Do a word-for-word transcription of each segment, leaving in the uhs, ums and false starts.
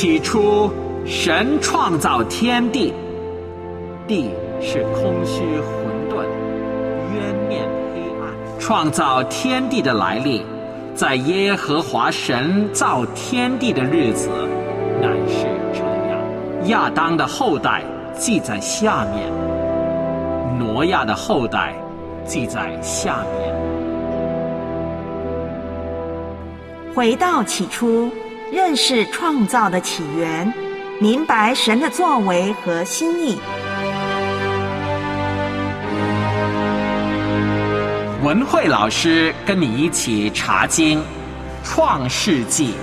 起初，神创造天地，地是空虚混沌，渊面黑暗。创造天地的来历，在耶和华神造天地的日子，乃是这样。亚当的后代记在下面，挪亚的后代记在下面。 回到起初，认识创造的起源，明白神的作为和心意。 文慧老师跟你一起查经《创世纪》。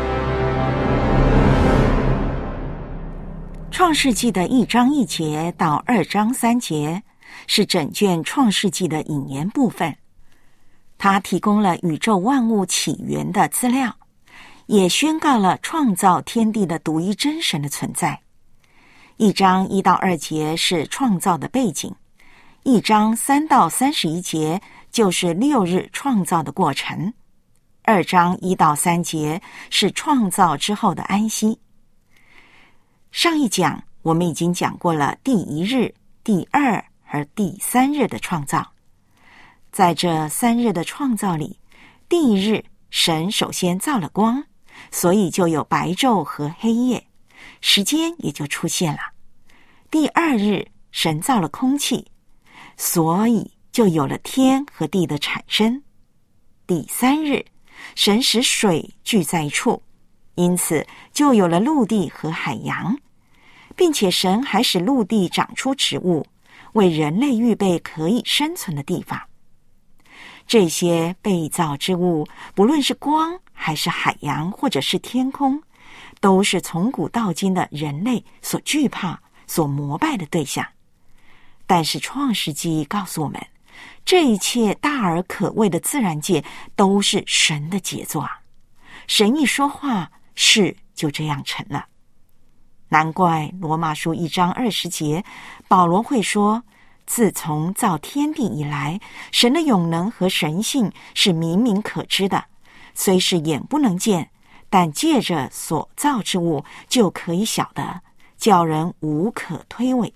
创世纪的一章一节到二章三节是整卷创世纪的引言部分，它提供了宇宙万物起源的资料，也宣告了创造天地的独一真神的存在。一章一到二节是创造的背景，一章三到三十一节就是六日创造的过程，二章一到三节是创造之后的安息。上一讲我们已经讲过了第一日、第二和第三日的创造。在这三日的创造里，第一日神首先造了光，所以就有白昼和黑夜，时间也就出现了。第二日神造了空气，所以就有了天和地的产生。第三日神使水聚在一处，因此就有了陆地和海洋，并且神还使陆地长出植物，为人类预备可以生存的地方。这些被造之物，不论是光还是海洋或者是天空，都是从古到今的人类所惧怕、所膜拜的对象。但是创世纪告诉我们，这一切大而可畏的自然界都是神的杰作啊！神一说话，事就这样成了。难怪罗马书一章二十节，保罗会说，自从造天地以来，神的永能和神性是明明可知的，虽是眼不能见，但借着所造之物就可以晓得，叫人无可推诿。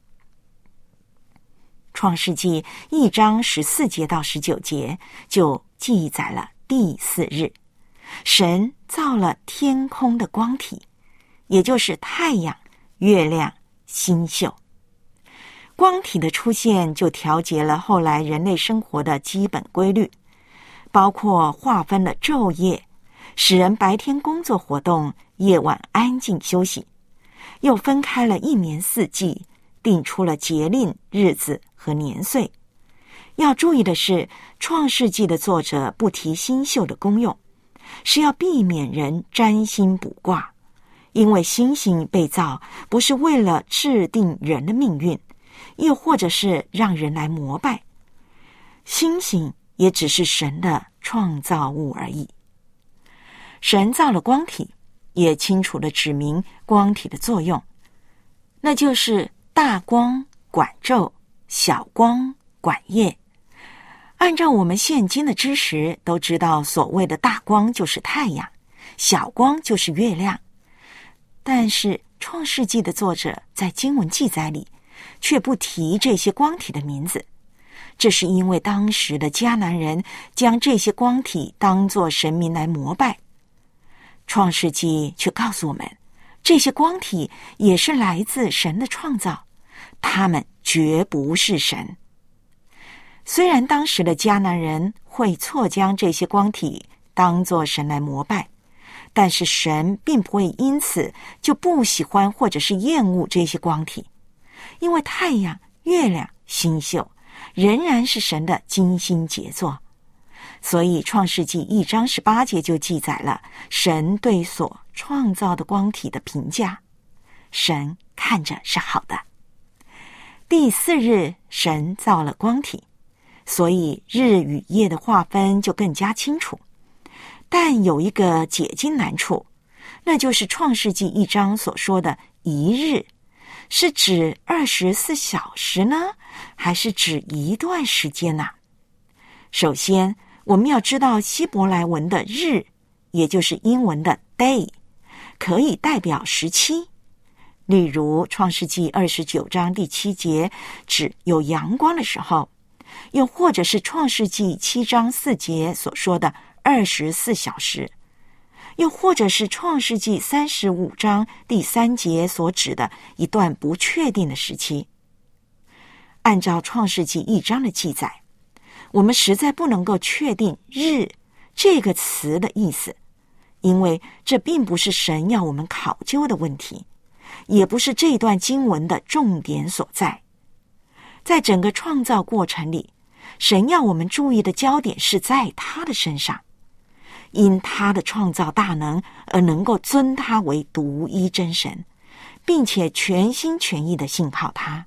创世纪一章十四节到十九节就记载了第四日，神造了天空的光体，也就是太阳、月亮、星宿。光体的出现就调节了后来人类生活的基本规律，包括划分了昼夜，使人白天工作活动，夜晚安静休息，又分开了一年四季，定出了节令、日子和年岁。要注意的是，创世纪的作者不提星宿的功用，是要避免人占星卜卦，因为星星被造不是为了制定人的命运，又或者是让人来膜拜，星星也只是神的创造物而已。神造了光体，也清楚地指明光体的作用，那就是大光管昼，小光管夜。按照我们现今的知识都知道，所谓的大光就是太阳，小光就是月亮。但是创世纪的作者在经文记载里却不提这些光体的名字，这是因为当时的迦南人将这些光体当作神明来膜拜。创世纪却告诉我们，这些光体也是来自神的创造，他们绝不是神。虽然当时的迦南人会错将这些光体当作神来膜拜，但是神并不会因此就不喜欢或者是厌恶这些光体，因为太阳、月亮、星宿仍然是神的精心杰作。所以创世纪一章十八节就记载了神对所创造的光体的评价，神看着是好的。第四日神造了光体，所以日与夜的划分就更加清楚。但有一个解经难处，那就是创世纪一章所说的一日，是指二十四小时呢，还是指一段时间呢？首先我们要知道希伯来文的日，也就是英文的 day， 可以代表时期，例如创世纪二十九章第七节指有阳光的时候，又或者是创世纪七章四节所说的二十四小时，又或者是创世纪三十五章第三节所指的一段不确定的时期。按照创世纪一章的记载，我们实在不能够确定日这个词的意思，因为这并不是神要我们考究的问题，也不是这段经文的重点所在。在整个创造过程里，神要我们注意的焦点是在他的身上，因他的创造大能而能够尊他为独一真神，并且全心全意的信靠他。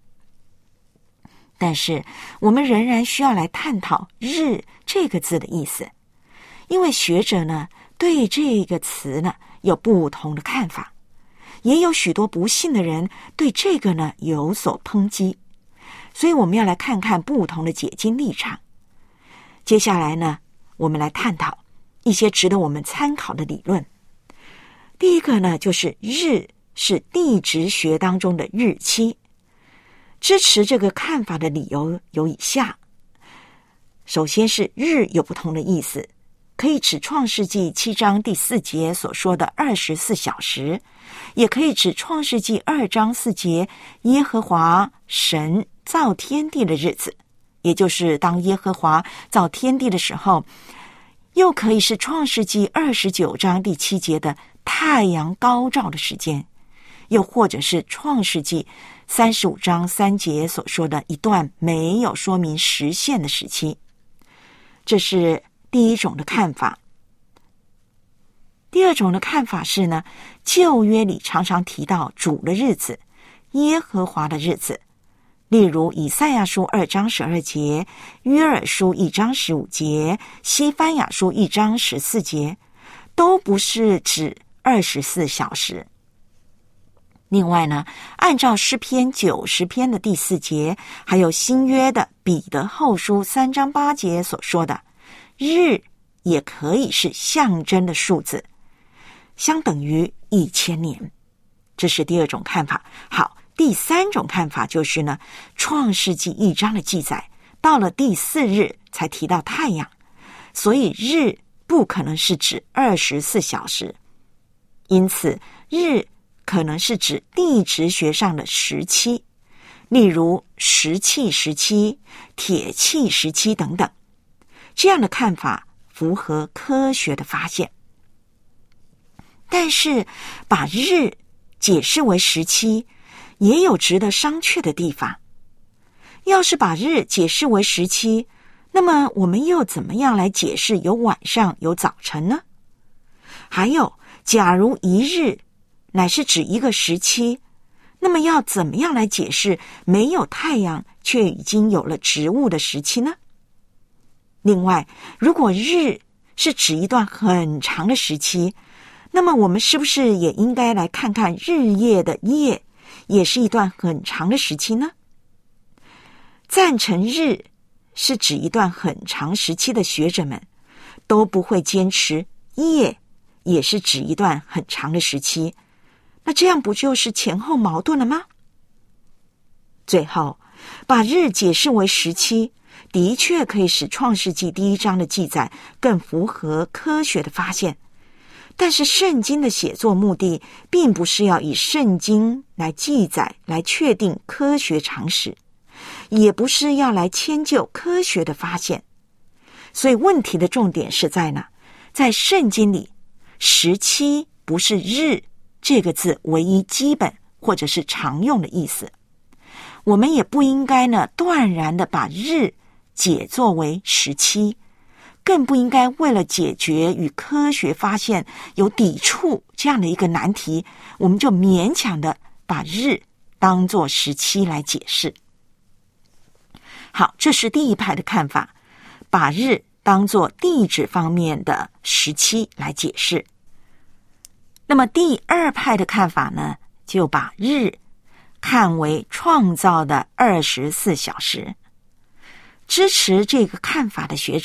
但是我们仍然需要来探讨日这个字的意思，因为学者呢对这个词呢有不同的看法，也有许多不信的人对这个呢有所抨击，所以我们要来看看不同的解经立场。接下来呢，我们来探讨一些值得我们参考的理论。第一个呢，就是日是地质学当中的日期。支持这个看法的理由有以下。首先是日有不同的意思，可以指创世纪七章第四节所说的二十四小时，也可以指创世纪二章四节耶和华神造天地的日子，也就是当耶和华造天地的时候，又可以是创世纪二十九章第七节的太阳高照的时间，又或者是创世纪三十五章三节所说的一段没有说明时限的时期。这是第一种的看法。第二种的看法是呢，旧约里常常提到主的日子，耶和华的日子，例如以赛亚书二章十二节，约珥书一章十五节，西番雅书一章十四节，都不是指二十四小时。另外呢，按照诗篇九十篇的第四节，还有新约的彼得后书三章八节所说的，日也可以是象征的数字，相等于一千年。这是第二种看法。好，第三种看法就是呢，创世纪一章的记载，到了第四日才提到太阳，所以日不可能是指二十四小时，因此日可能是指地质学上的时期，例如石器时期、铁器时期等等。这样的看法符合科学的发现。但是把日解释为时期，也有值得商榷的地方。要是把日解释为时期，那么我们又怎么样来解释有晚上有早晨呢？还有，假如一日乃是指一个时期，那么要怎么样来解释没有太阳却已经有了植物的时期呢？另外，如果日是指一段很长的时期，那么我们是不是也应该来看看日夜的夜也是一段很长的时期呢？赞成日是指一段很长时期的学者们都不会坚持夜也是指一段很长的时期，那这样不就是前后矛盾了吗？最后，把日解释为时期，的确可以使创世纪第一章的记载更符合科学的发现，但是圣经的写作目的并不是要以圣经来记载来确定科学常识，也不是要来迁就科学的发现。所以问题的重点是在哪？在圣经里，时期不是日这个字唯一基本或者是常用的意思。我们也不应该呢断然的把日解作为时期，更不应该为了解决与科学发现有抵触这样的一个难题，我们就勉强的把日当作时期来解释。好，这是第一派的看法，把日当作地质方面的时期来解释。那么第二派的看法呢，就把日看为创造的二十四小时。支持这个看法的学者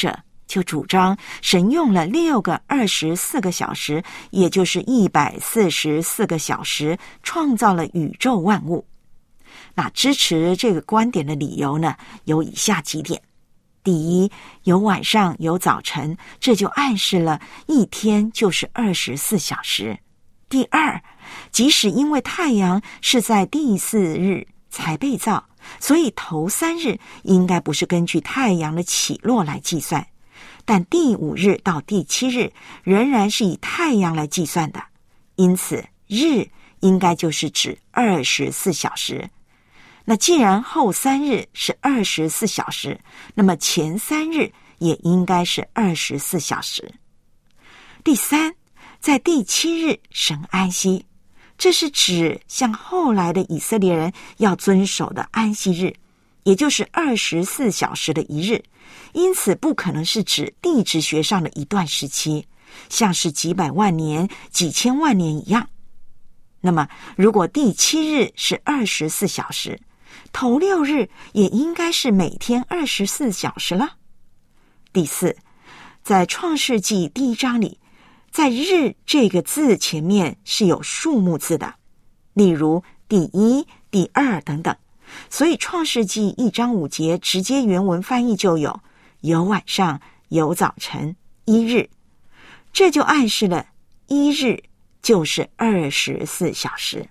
就主张神用了六个二十四个小时，也就是一百四十四个小时，创造了宇宙万物。那支持这个观点的理由呢，有以下几点。第一，有晚上有早晨，这就暗示了一天就是二十四小时。第二，即使因为太阳是在第四日才被造，所以头三日应该不是根据太阳的起落来计算，但第五日到第七日仍然是以太阳来计算的，因此日应该就是指二十四小时。那既然后三日是二十四小时，那么前三日也应该是二十四小时。第三，在第七日神安息，这是指像后来的以色列人要遵守的安息日，也就是二十四小时的一日，因此不可能是指地质学上的一段时期，像是几百万年、几千万年一样。那么如果第七日是二十四小时，头六日也应该是每天二十四小时了。第四，在创世纪第一章里，在日这个字前面是有数目字的，例如第一、第二等等，所以创世纪一章五节直接原文翻译就有有晚上有早晨一日，这就暗示了一日就是二十四小时。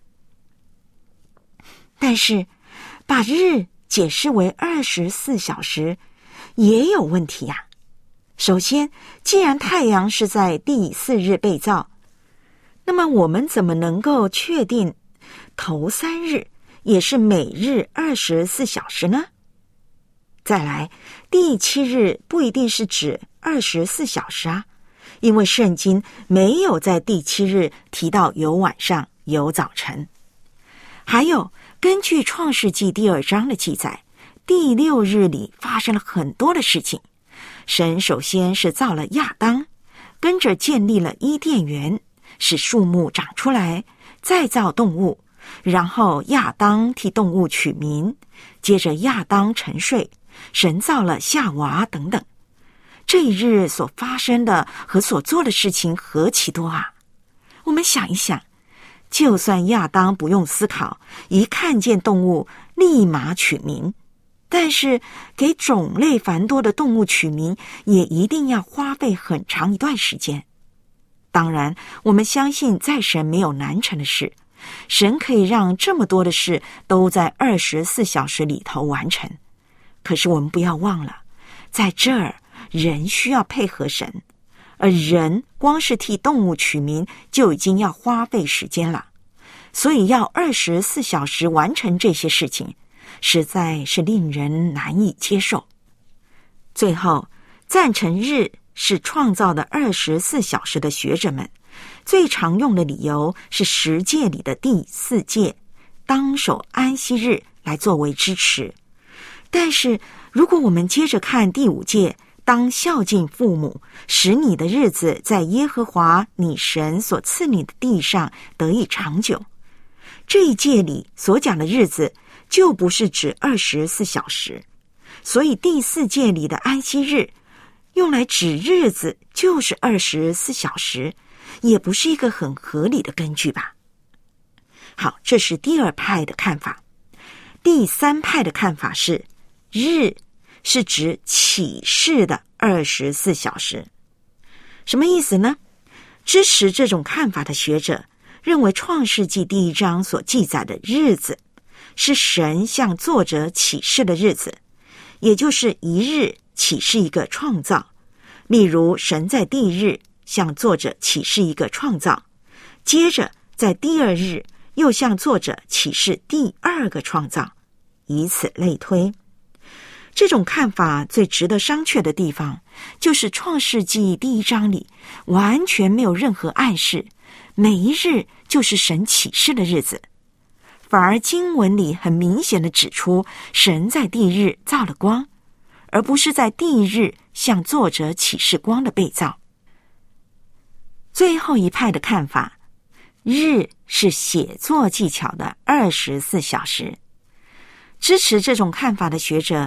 但是把日解释为二十四小时也有问题呀、啊。首先，既然太阳是在第四日被造，那么我们怎么能够确定头三日也是每日二十四小时呢？再来，第七日不一定是指二十四小时啊，因为圣经没有在第七日提到有晚上有早晨。还有，根据创世纪第二章的记载，第六日里发生了很多的事情。神首先是造了亚当，跟着建立了伊甸园，使树木长出来，再造动物，然后亚当替动物取名，接着亚当沉睡，神造了夏娃等等。这一日所发生的和所做的事情何其多啊！我们想一想，就算亚当不用思考，一看见动物立马取名，但是给种类繁多的动物取名也一定要花费很长一段时间。当然，我们相信在神没有难成的事，神可以让这么多的事都在二十四小时里头完成。可是我们不要忘了，在这儿人需要配合神，而人光是替动物取名就已经要花费时间了，所以要二十四小时完成这些事情，实在是令人难以接受。最后，赞成日是创造的二十四小时的学者们，最常用的理由是十诫里的第四诫，当守安息日来作为支持。但是如果我们接着看第五诫，当孝敬父母，使你的日子在耶和华你神所赐你的地上得以长久，这一诫里所讲的日子就不是指二十四小时，所以第四诫里的安息日用来指日子就是二十四小时，也不是一个很合理的根据吧。好，这是第二派的看法。第三派的看法是，日是指启示的二十四小时。什么意思呢？支持这种看法的学者认为，创世纪第一章所记载的日子是神向作者启示的日子，也就是一日启示一个创造。例如，神在第一日向作者启示一个创造，接着在第二日又向作者启示第二个创造，以此类推。这种看法最值得商榷的地方，就是创世纪第一章里完全没有任何暗示每一日就是神启示的日子，反而经文里很明显的指出，神在第一日造了光，而不是在第一日向作者启示光的被造。最后一派的看法，日是写作技巧的二十四小时。支持这种看法的学者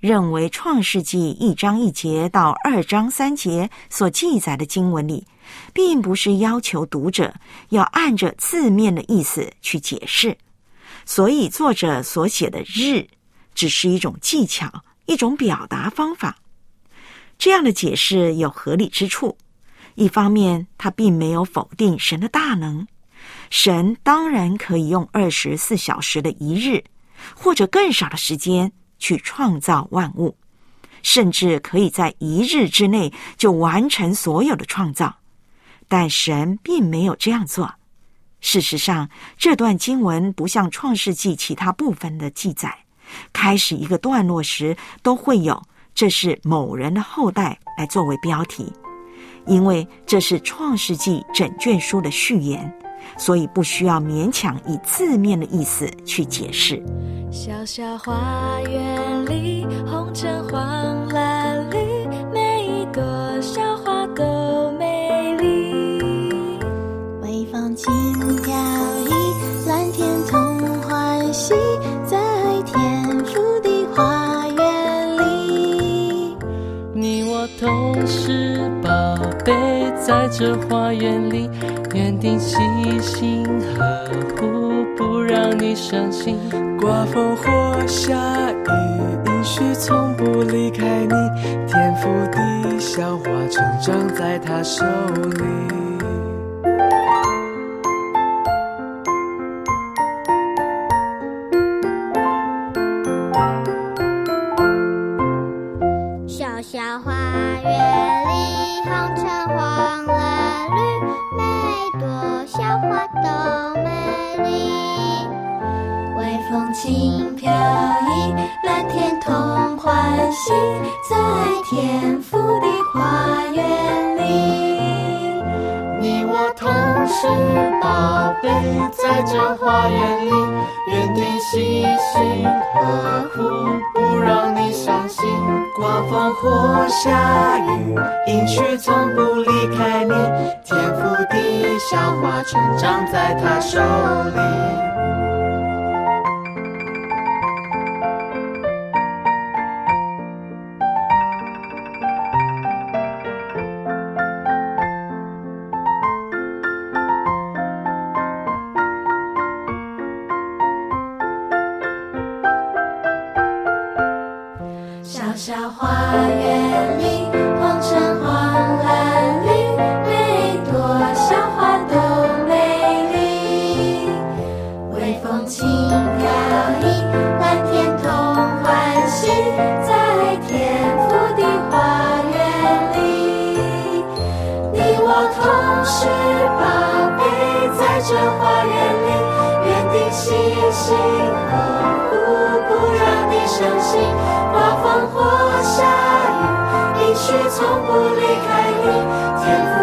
认为创世纪一章一节到二章三节所记载的经文里，并不是要求读者要按着字面的意思去解释，所以作者所写的日只是一种技巧，一种表达方法。这样的解释有合理之处，一方面他并没有否定神的大能，神当然可以用二十四小时的一日或者更少的时间去创造万物，甚至可以在一日之内就完成所有的创造，但神并没有这样做。事实上，这段经文不像创世纪其他部分的记载，开始一个段落时都会有这是某人的后代来作为标题，因为这是创世纪整卷书的序言，所以不需要勉强以字面的意思去解释。 小小花园里，红橙黄蓝绿，每一朵小花都美丽。 微风轻飘逸，蓝天同欢喜，在天父的花园里。 你我同是宝贝，在这花园里，园丁细心呵护，不让你伤心。 刮风或下雨，应许从不离开你，天赋的小花成长在他手里。 小小花园里，红橙黄蓝绿，每朵小花都美丽。微风轻飘逸，蓝天同欢喜，在天父的花园里。 你我同是宝贝，在这花园里，园丁细心呵护，不让你伤心。刮风或下雨，应许从不离开你，天赋的小花成长在他手里。 小花园里，红橙黄蓝绿，每朵小花都美丽。微风轻飘逸，蓝天同欢喜，在天父的花园里。你我同是宝贝，在这花园里，园丁细心呵护，不让你伤心。刮风或下雨，应许从不离开你，天